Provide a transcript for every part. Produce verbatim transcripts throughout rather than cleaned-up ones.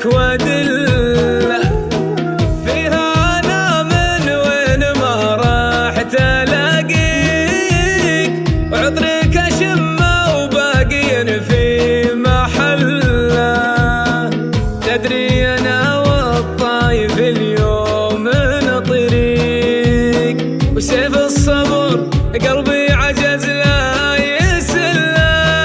وادله فيها انا من وين ما راح تلاقيك وعطرك اشمه وباقين في محله تدري انا والطايف اليوم نطريق وسيف الصبر قلبي عجز لا يسله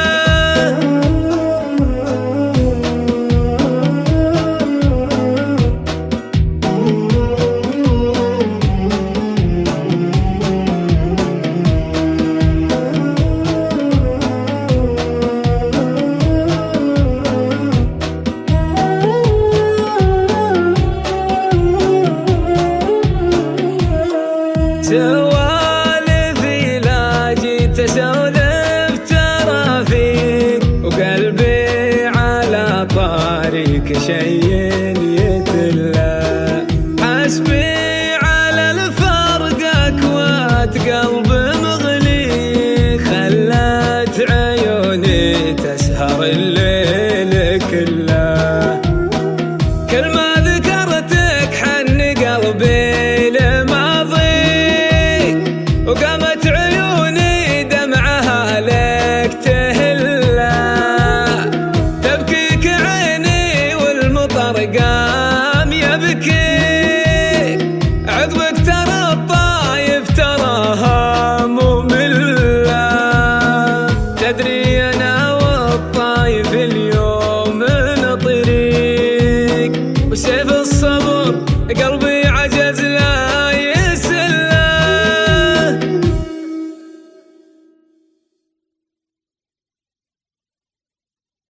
سوالفي لا جيت اسولف ترى فيك وقلبي على طاريك شي يتلى حسبي على الفرق اكوات قلبي